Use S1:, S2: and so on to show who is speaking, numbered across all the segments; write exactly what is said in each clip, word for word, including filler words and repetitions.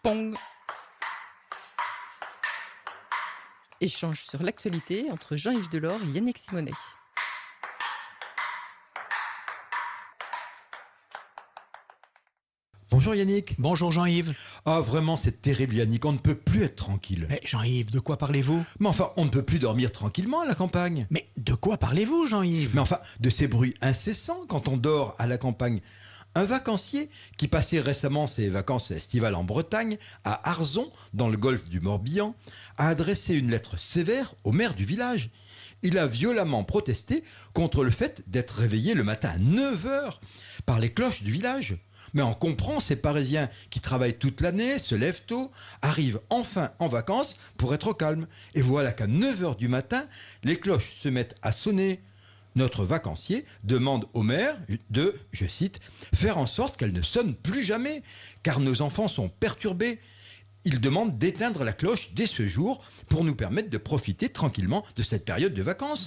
S1: Pong. Échange sur l'actualité entre Jean-Yves Delors et Yannick Simonet.
S2: Bonjour Yannick.
S3: Bonjour Jean-Yves.
S2: Ah vraiment c'est terrible Yannick, on ne peut plus être tranquille.
S3: Mais Jean-Yves, de quoi parlez-vous?
S2: Mais enfin on ne peut plus dormir tranquillement à la campagne.
S3: Mais de quoi parlez-vous Jean-Yves?
S2: Mais enfin de ces bruits incessants quand on dort à la campagne. Un vacancier qui passait récemment ses vacances estivales en Bretagne, à Arzon, dans le golfe du Morbihan, a adressé une lettre sévère au maire du village. Il a violemment protesté contre le fait d'être réveillé le matin à neuf heures par les cloches du village. Mais on comprend ces Parisiens qui travaillent toute l'année, se lèvent tôt, arrivent enfin en vacances pour être au calme. Et voilà qu'à neuf heures du matin, les cloches se mettent à sonner. Notre vacancier demande au maire de, je cite, « faire en sorte qu'elle ne sonne plus jamais, car nos enfants sont perturbés ». Il demande d'éteindre la cloche dès ce jour pour nous permettre de profiter tranquillement de cette période de vacances.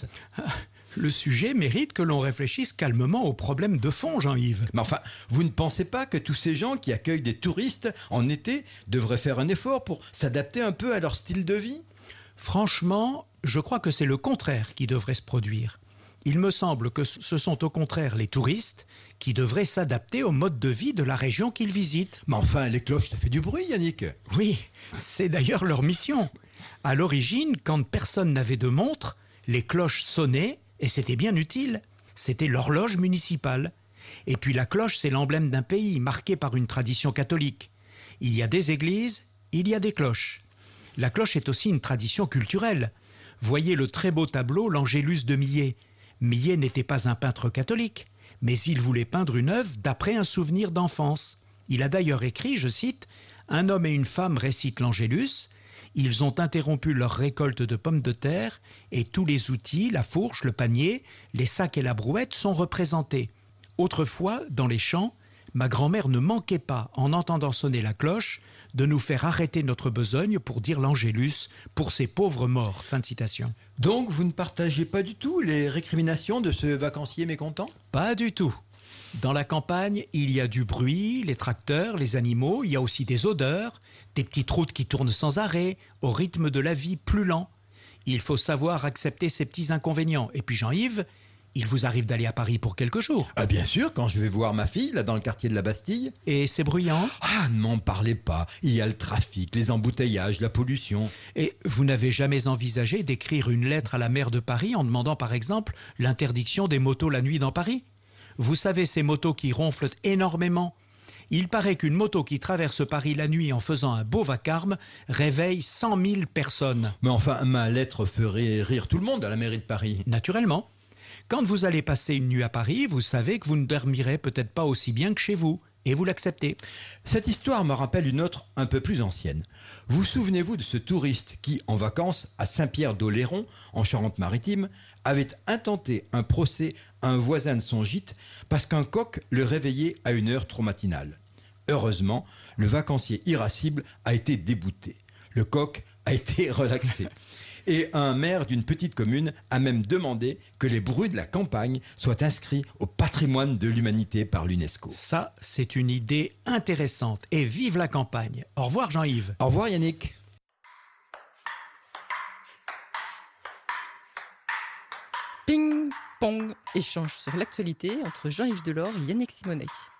S3: Le sujet mérite que l'on réfléchisse calmement aux problèmes de fond, Jean-Yves.
S2: Mais enfin, vous ne pensez pas que tous ces gens qui accueillent des touristes en été devraient faire un effort pour s'adapter un peu à leur style de vie ?
S3: Franchement, je crois que c'est le contraire qui devrait se produire. Il me semble que ce sont au contraire les touristes qui devraient s'adapter au mode de vie de la région qu'ils visitent.
S2: Mais enfin, les cloches, ça fait du bruit, Yannick.
S3: Oui, c'est d'ailleurs leur mission. À l'origine, quand personne n'avait de montre, les cloches sonnaient et c'était bien utile. C'était l'horloge municipale. Et puis la cloche, c'est l'emblème d'un pays marqué par une tradition catholique. Il y a des églises, il y a des cloches. La cloche est aussi une tradition culturelle. Voyez le très beau tableau L'Angélus de Millet. Millet n'était pas un peintre catholique, mais il voulait peindre une œuvre d'après un souvenir d'enfance. Il a d'ailleurs écrit, je cite, « Un homme et une femme récitent l'Angélus. Ils ont interrompu leur récolte de pommes de terre et tous les outils, la fourche, le panier, les sacs et la brouette sont représentés. Autrefois, dans les champs, ma grand-mère ne manquait pas, en entendant sonner la cloche, de nous faire arrêter notre besogne pour dire l'Angélus pour ces pauvres morts. » Fin de citation.
S2: Donc, vous ne partagez pas du tout les récriminations de ce vacancier mécontent ?
S3: Pas du tout. Dans la campagne, il y a du bruit, les tracteurs, les animaux, il y a aussi des odeurs, des petites routes qui tournent sans arrêt, au rythme de la vie plus lent. Il faut savoir accepter ces petits inconvénients. Et puis Jean-Yves, il vous arrive d'aller à Paris pour quelques jours.
S2: Ah bien sûr, quand je vais voir ma fille, là dans le quartier de la Bastille.
S3: Et c'est bruyant ?
S2: Ah, ne m'en parlez pas. Il y a le trafic, les embouteillages, la pollution.
S3: Et vous n'avez jamais envisagé d'écrire une lettre à la maire de Paris en demandant par exemple l'interdiction des motos la nuit dans Paris ? Vous savez, ces motos qui ronflent énormément. Il paraît qu'une moto qui traverse Paris la nuit en faisant un beau vacarme réveille cent mille personnes.
S2: Mais enfin, ma lettre ferait rire tout le monde à la mairie de Paris.
S3: Naturellement. Quand vous allez passer une nuit à Paris, vous savez que vous ne dormirez peut-être pas aussi bien que chez vous, et vous l'acceptez.
S2: Cette histoire me rappelle une autre un peu plus ancienne. Vous souvenez-vous de ce touriste qui, en vacances à Saint-Pierre-d'Oléron, en Charente-Maritime, avait intenté un procès à un voisin de son gîte parce qu'un coq le réveillait à une heure trop matinale. Heureusement, le vacancier irascible a été débouté. Le coq a été relaxé. Et un maire d'une petite commune a même demandé que les bruits de la campagne soient inscrits au patrimoine de l'humanité par l'UNESCO.
S3: Ça, c'est une idée intéressante. Et vive la campagne. Au revoir Jean-Yves.
S2: Au revoir Yannick.
S1: Ping, pong. Échange sur l'actualité entre Jean-Yves Delors et Yannick Simonet.